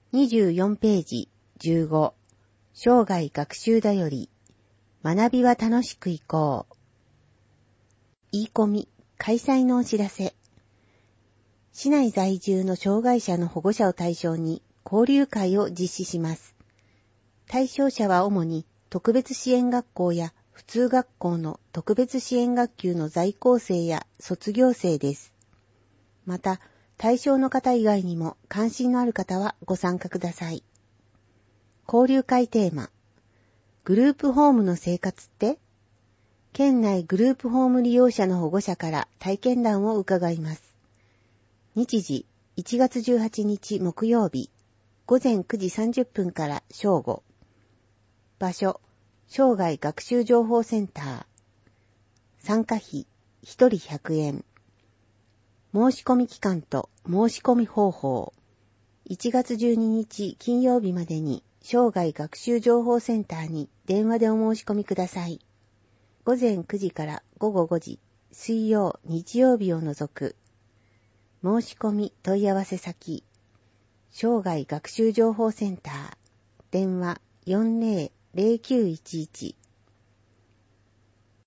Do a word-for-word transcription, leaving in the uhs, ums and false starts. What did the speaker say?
にじゅうよんページじゅうご生涯学習だより学びは楽しくいこう。言い込み開催のお知らせ。市内在住の障害者の保護者を対象に交流会を実施します。対象者は主に特別支援学校や普通学校の特別支援学級の在校生や卒業生です。また、対象の方以外にも関心のある方はご参加ください。交流会テーマ。グループホームの生活って？県内グループホーム利用者の保護者から体験談を伺います。日時いちがつじゅうはちにち木曜日、ごぜんくじさんじゅっぷんから正午。場所、生涯学習情報センター。参加費ひとりひゃくえん。申し込み期間と申し込み方法。いちがつじゅうににち金曜日までに生涯学習情報センターに電話でお申し込みください。ごぜんくじからごごごじ、水曜、日曜日を除く。申し込み問い合わせ先。生涯学習情報センター。電話 よんぜろぜろきゅういちいち